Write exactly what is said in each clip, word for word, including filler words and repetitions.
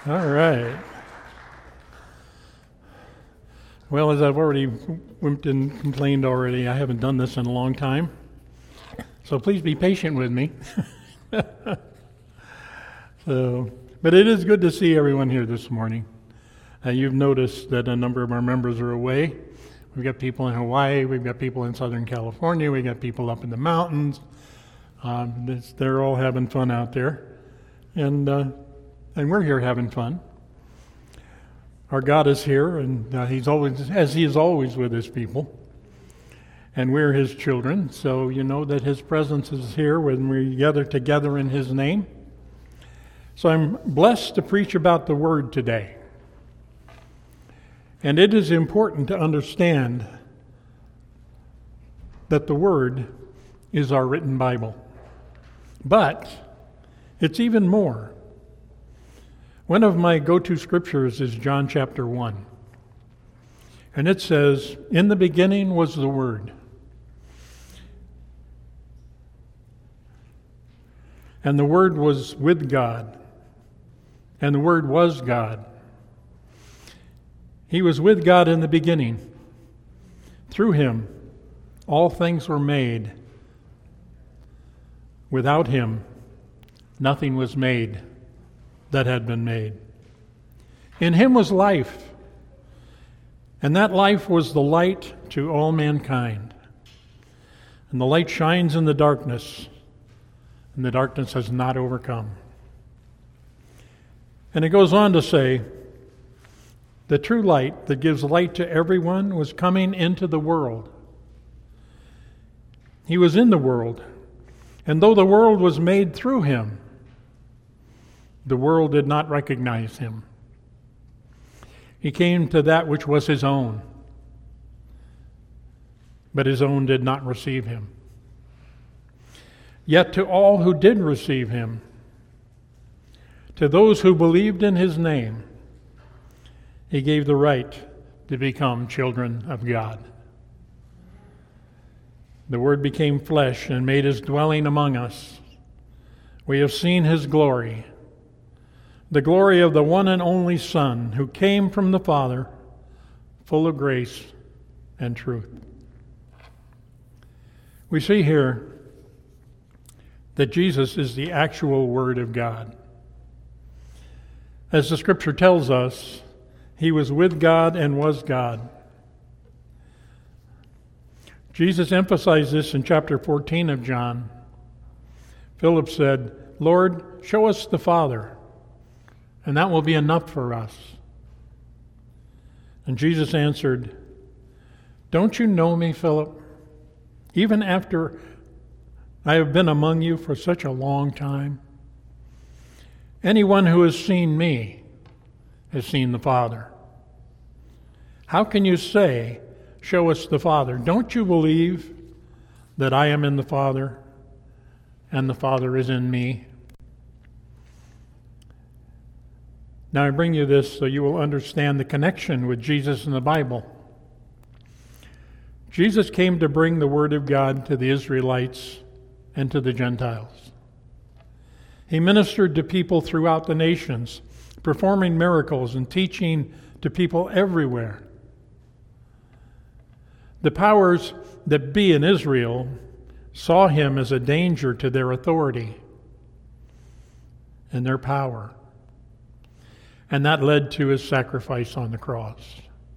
All right. Well, as I've already wimped and complained already, I haven't done this in a long time. So please be patient with me. so, but it is good to see everyone here this morning. Uh, you've noticed that a number of our members are away. We've got people in Hawaii, we've got people in Southern California, we've got people up in the mountains. Um, this, they're all having fun out there. And uh, and we're here having fun. Our God is here, and uh, He's always, as He is always with His people. And we're His children, so you know that His presence is here when we gather together in His name. So I'm blessed to preach about the Word today. And it is important to understand that the Word is our written Bible. But it's even more. One of my go-to scriptures is John chapter one. And it says, "In the beginning was the Word. And the Word was with God. And the Word was God. He was with God in the beginning. Through Him, all things were made. Without Him, nothing was made that had been made. In Him was life, and that life was the light to all mankind. And the light shines in the darkness, and the darkness has not overcome." And it goes on to say, the true light that gives light to everyone was coming into the world. He was in the world, and though the world was made through Him, the world did not recognize Him. He came to that which was His own, but His own did not receive Him. Yet to all who did receive Him, to those who believed in His name, He gave the right to become children of God. The Word became flesh and made His dwelling among us. We have seen His glory, the glory of the one and only Son who came from the Father, full of grace and truth. We see here that Jesus is the actual Word of God. As the Scripture tells us, He was with God and was God. Jesus emphasized this in chapter fourteen of John. Philip said, "Lord, show us the Father, and that will be enough for us." And Jesus answered, "Don't you know me, Philip? Even after I have been among you for such a long time? Anyone who has seen me has seen the Father. How can you say, 'Show us the Father'? Don't you believe that I am in the Father and the Father is in me?" Now I bring you this so you will understand the connection with Jesus in the Bible. Jesus came to bring the Word of God to the Israelites and to the Gentiles. He ministered to people throughout the nations, performing miracles and teaching to people everywhere. The powers that be in Israel saw Him as a danger to their authority and their power. And that led to His sacrifice on the cross.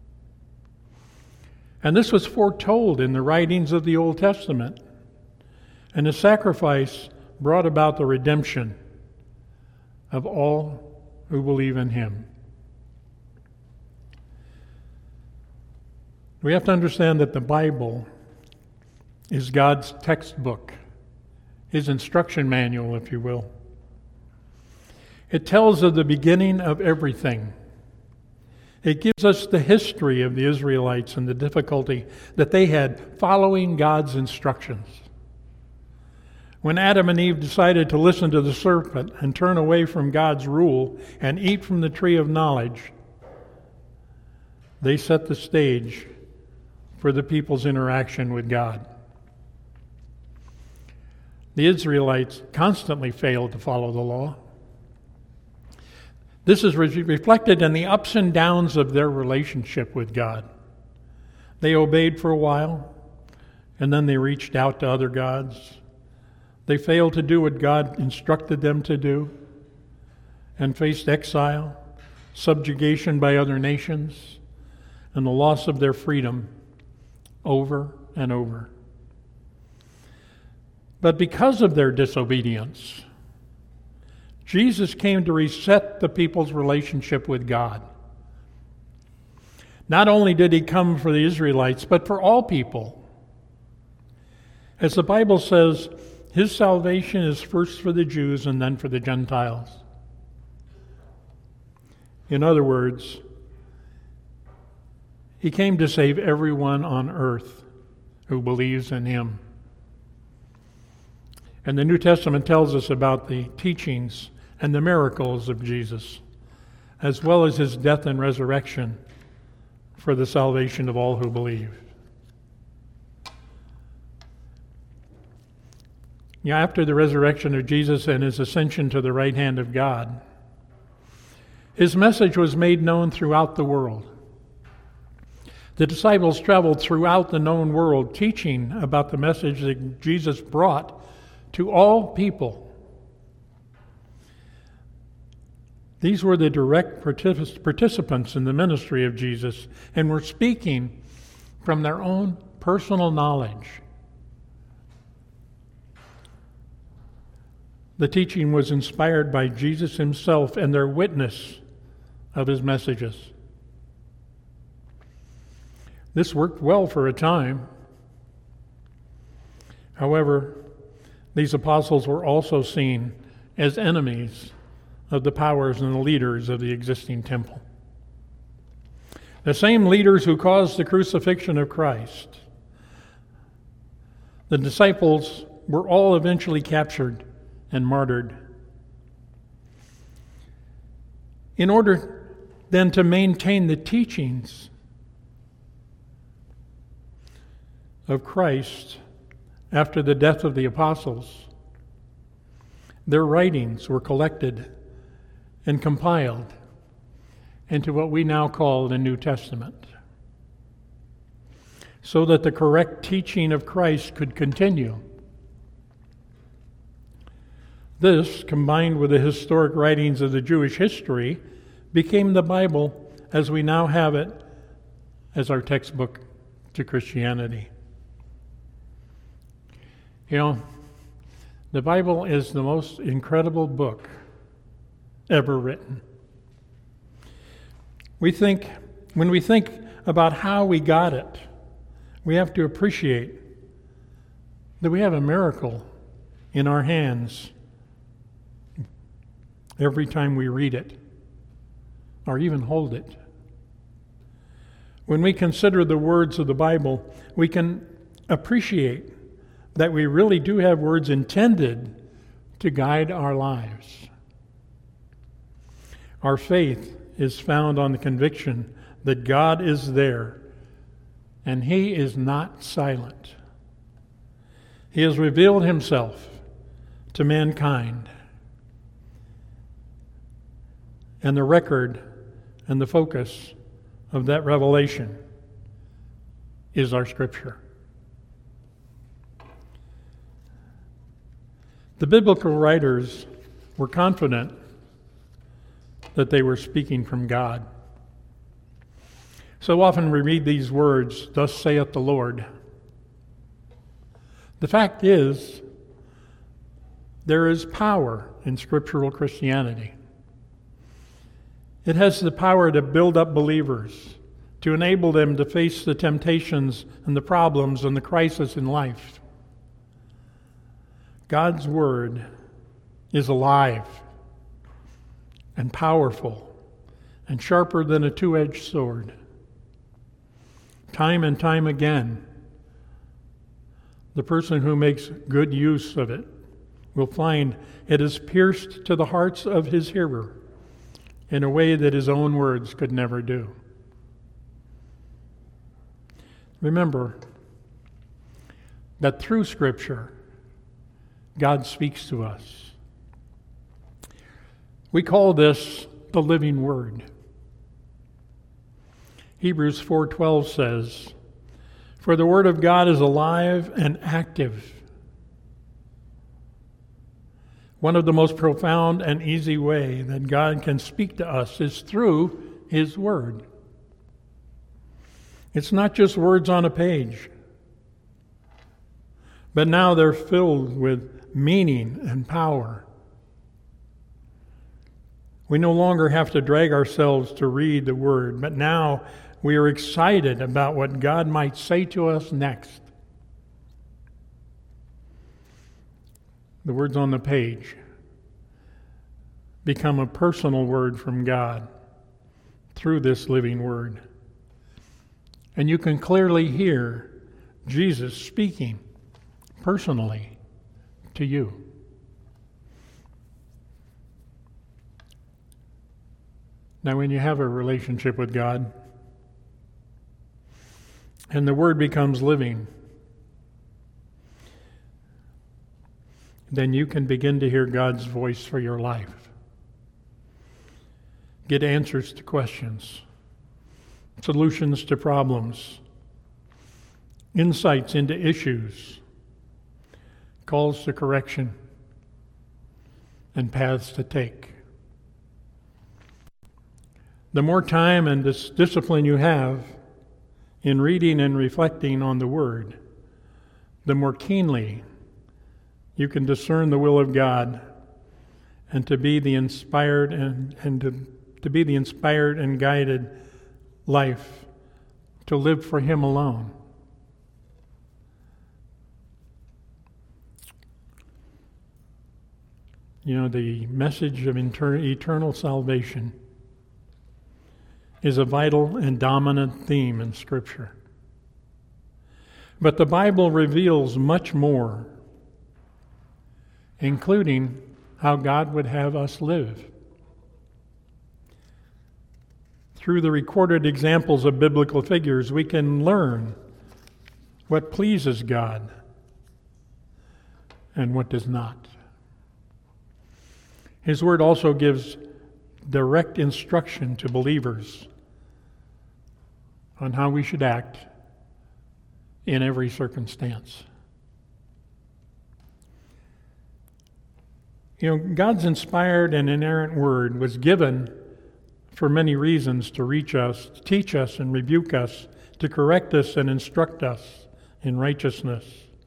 And this was foretold in the writings of the Old Testament. And His sacrifice brought about the redemption of all who believe in Him. We have to understand that the Bible is God's textbook, His instruction manual, if you will. It tells of the beginning of everything. It gives us the history of the Israelites and the difficulty that they had following God's instructions. When Adam and Eve decided to listen to the serpent and turn away from God's rule and eat from the tree of knowledge, they set the stage for the people's interaction with God. The Israelites constantly failed to follow the law. This is re- reflected in the ups and downs of their relationship with God. They obeyed for a while, and then they reached out to other gods. They failed to do what God instructed them to do and faced exile, subjugation by other nations, and the loss of their freedom over and over. But because of their disobedience, Jesus came to reset the people's relationship with God. Not only did he come for the Israelites, but for all people. As the Bible says, his salvation is first for the Jews and then for the Gentiles. In other words, he came to save everyone on earth who believes in him. And the New Testament tells us about the teachings and the miracles of Jesus, as well as his death and resurrection for the salvation of all who believe. Yeah, after the resurrection of Jesus and his ascension to the right hand of God, his message was made known throughout the world. The disciples traveled throughout the known world teaching about the message that Jesus brought to all people. These were the direct partic- participants in the ministry of Jesus and were speaking from their own personal knowledge. The teaching was inspired by Jesus himself and their witness of his messages. This worked well for a time. However, these apostles were also seen as enemies of the powers and the leaders of the existing temple. The same leaders who caused the crucifixion of Christ. The disciples were all eventually captured and martyred. In order then to maintain the teachings of Christ after the death of the apostles, their writings were collected and compiled into what we now call the New Testament, so that the correct teaching of Christ could continue. This, combined with the historic writings of the Jewish history, became the Bible as we now have it as our textbook to Christianity. You know, the Bible is the most incredible book ever written. We think, when we think about how we got it, we have to appreciate that we have a miracle in our hands every time we read it or even hold it. When we consider the words of the Bible, we can appreciate that we really do have words intended to guide our lives. Our faith is found on the conviction that God is there and he is not silent. He has revealed himself to mankind. And the record and the focus of that revelation is our Scripture. The biblical writers were confident that they were speaking from God. So often we read these words, "Thus saith the Lord." The fact is, there is power in scriptural Christianity. It has the power to build up believers, to enable them to face the temptations and the problems and the crisis in life. God's Word is alive and powerful and sharper than a two-edged sword. Time and time again, the person who makes good use of it will find it is pierced to the hearts of his hearer in a way that his own words could never do. Remember that through Scripture, God speaks to us. We call this the living Word. Hebrews four twelve says, "For the Word of God is alive and active." One of the most profound and easy way that God can speak to us is through His Word. It's not just words on a page, but now they're filled with meaning and power. We no longer have to drag ourselves to read the Word, but now we are excited about what God might say to us next. The words on the page become a personal word from God through this living Word. And you can clearly hear Jesus speaking personally to you. Now, when you have a relationship with God and the Word becomes living, then you can begin to hear God's voice for your life. Get answers to questions, solutions to problems, insights into issues, calls to correction, and paths to take. The more time and dis- discipline you have in reading and reflecting on the Word, the more keenly you can discern the will of God and to be the inspired and, and to, to be the inspired and guided life to live for Him alone. You know, the message of inter- eternal salvation is a vital and dominant theme in Scripture. But the Bible reveals much more, including how God would have us live. Through the recorded examples of biblical figures, we can learn what pleases God and what does not. His Word also gives direct instruction to believers on how we should act in every circumstance. You know, God's inspired and inerrant Word was given for many reasons to reach us, to teach us and rebuke us, to correct us and instruct us in righteousness.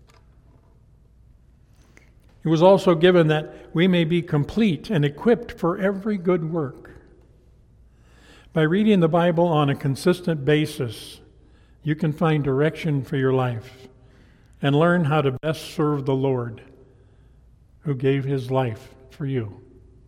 It was also given that we may be complete and equipped for every good work. By reading the Bible on a consistent basis, you can find direction for your life and learn how to best serve the Lord who gave His life for you.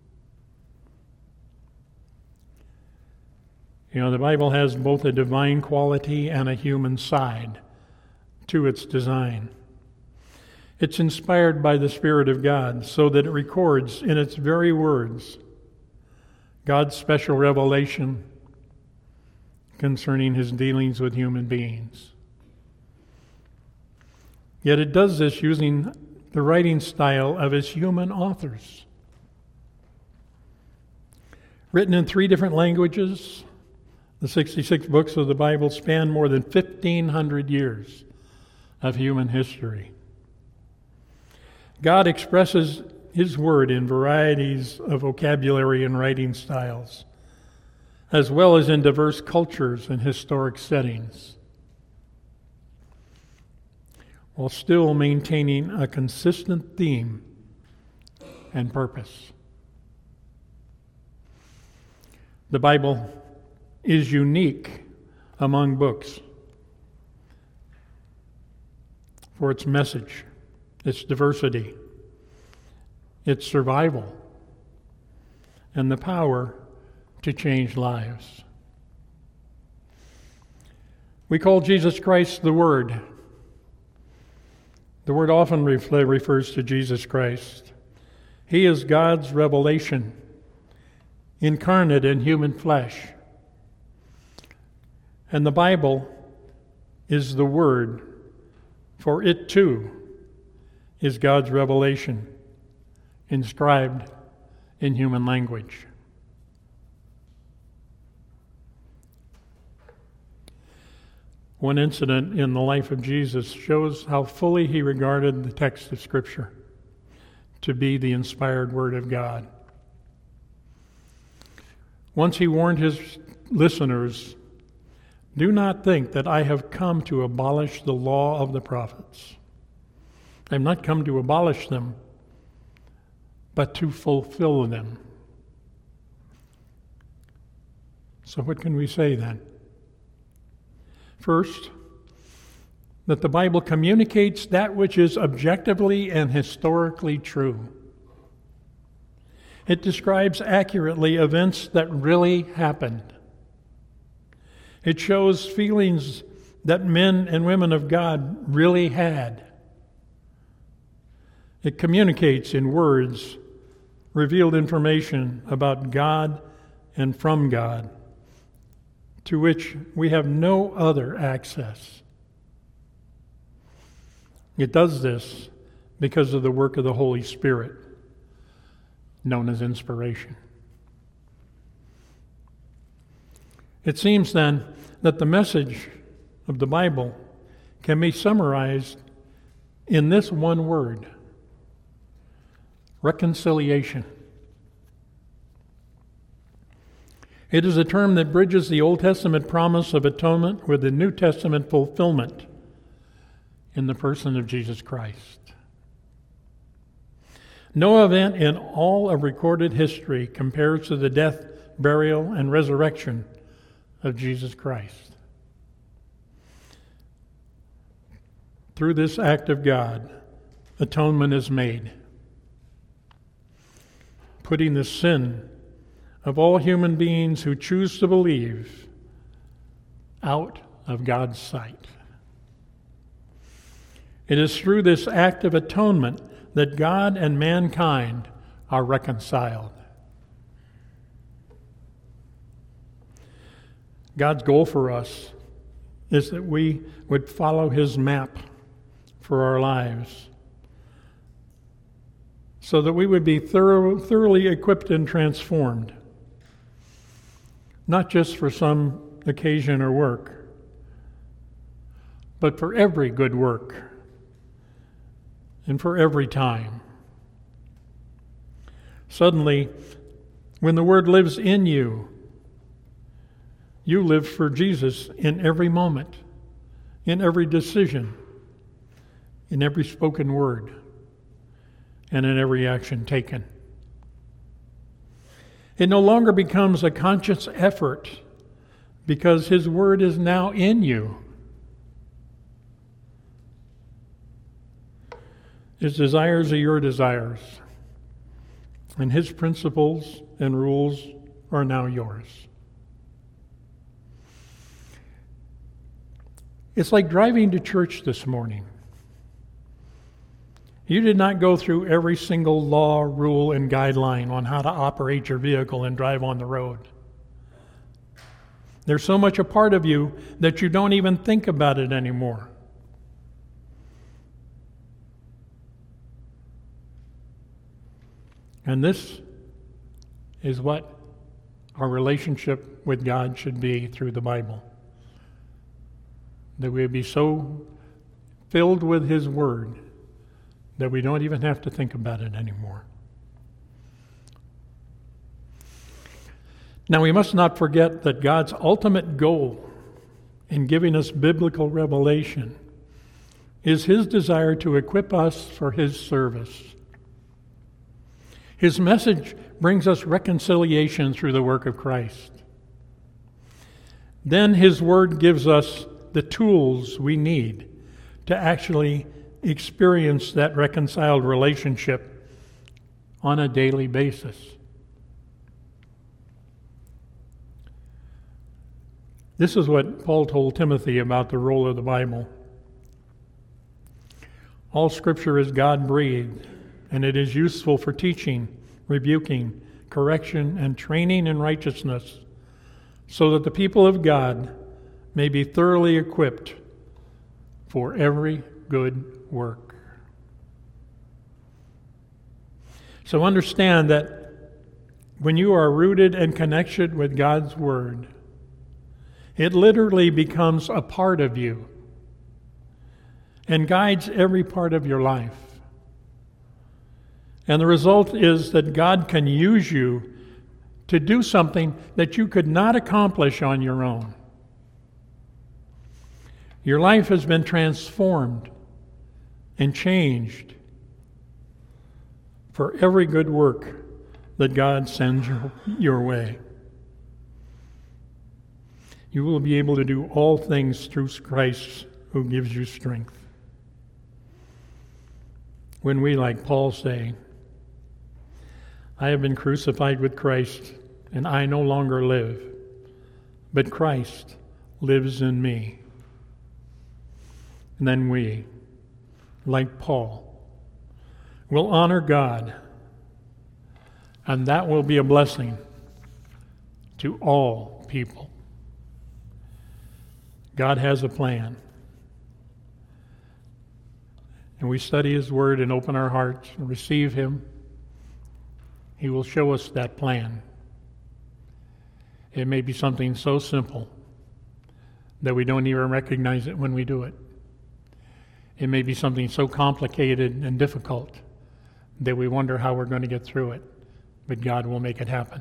You know, the Bible has both a divine quality and a human side to its design. It's inspired by the Spirit of God so that it records in its very words God's special revelation concerning His dealings with human beings. Yet it does this using the writing style of its human authors. Written in three different languages, the sixty-six books of the Bible span more than fifteen hundred years of human history. God expresses His Word in varieties of vocabulary and writing styles, as well as in diverse cultures and historic settings, while still maintaining a consistent theme and purpose. The Bible is unique among books for its message, its diversity, its survival, and the power to change lives. We call Jesus Christ the Word. The word often refers to Jesus Christ. He is God's revelation, incarnate in human flesh. And the Bible is the Word, for it too is God's revelation, inscribed in human language. One incident in the life of Jesus shows how fully he regarded the text of Scripture to be the inspired Word of God. Once he warned his listeners, "Do not think that I have come to abolish the law of the prophets. I have not come to abolish them, but to fulfill them." So what can we say then? First, that the Bible communicates that which is objectively and historically true. It describes accurately events that really happened. It shows feelings that men and women of God really had. It communicates in words revealed information about God and from God, to which we have no other access. It does this because of the work of the Holy Spirit, known as inspiration. It seems then that the message of the Bible can be summarized in this one word: reconciliation. It is a term that bridges the Old Testament promise of atonement with the New Testament fulfillment in the person of Jesus Christ. No event in all of recorded history compares to the death, burial, and resurrection of Jesus Christ. Through this act of God, atonement is made, putting the sin of all human beings who choose to believe out of God's sight. It is through this act of atonement that God and mankind are reconciled. God's goal for us is that we would follow His map for our lives, so that we would be thorough, thoroughly equipped and transformed, not just for some occasion or work, but for every good work and for every time. Suddenly, when the Word lives in you, you live for Jesus in every moment, in every decision, in every spoken word, and in every action taken. It no longer becomes a conscious effort because His Word is now in you. His desires are your desires, and His principles and rules are now yours. It's like driving to church this morning. You did not go through every single law, rule, and guideline on how to operate your vehicle and drive on the road. There's so much a part of you that you don't even think about it anymore. And this is what our relationship with God should be through the Bible. That we would be so filled with His Word that we don't even have to think about it anymore. Now, we must not forget that God's ultimate goal in giving us biblical revelation is His desire to equip us for His service. His message brings us reconciliation through the work of Christ. Then His Word gives us the tools we need to actually experience that reconciled relationship on a daily basis. This is what Paul told Timothy about the role of the Bible. All Scripture is God-breathed, and it is useful for teaching, rebuking, correction, and training in righteousness, so that the people of God may be thoroughly equipped for every good work. So understand that when you are rooted and connected with God's Word, It literally becomes a part of you and guides every part of your life. And the result is that God can use you to do something that you could not accomplish on your own. Your life has been transformed and changed for every good work that God sends your, your way. You will be able to do all things through Christ who gives you strength. When we, like Paul, say, I have been crucified with Christ, and I no longer live, but Christ lives in me. And then we, like Paul, will honor God, and that will be a blessing to all people. God has a plan. And we study His Word and open our hearts and receive Him. He will show us that plan. It may be something so simple that we don't even recognize it when we do it. It may be something so complicated and difficult that we wonder how we're going to get through it, but God will make it happen.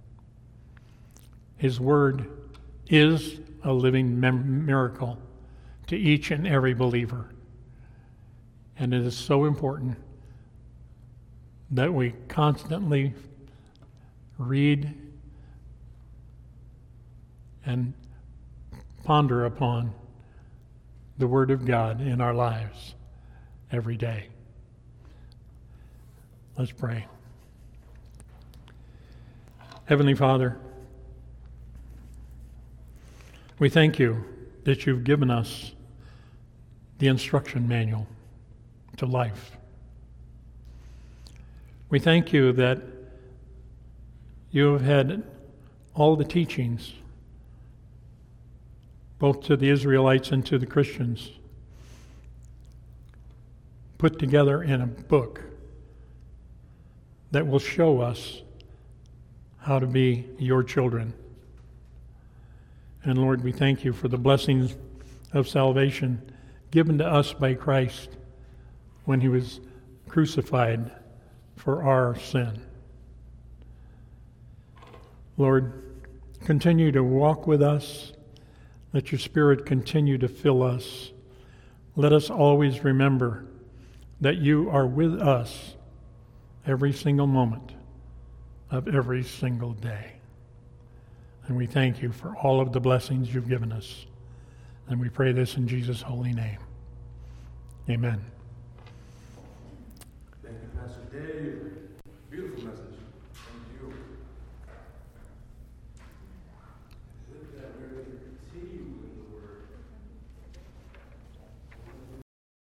His Word is a living mem- miracle to each and every believer. And it is so important that we constantly read and ponder upon the Word of God in our lives every day. Let's pray. Heavenly Father, we thank you that you've given us the instruction manual to life. We thank you that you have had all the teachings, both to the Israelites and to the Christians, put together in a book that will show us how to be your children. And Lord, we thank you for the blessings of salvation given to us by Christ when he was crucified for our sin. Lord, continue to walk with us. Let your Spirit continue to fill us. Let us always remember that you are with us every single moment of every single day. And we thank you for all of the blessings you've given us. And we pray this in Jesus' holy name. Amen. Thank you, Pastor Dave.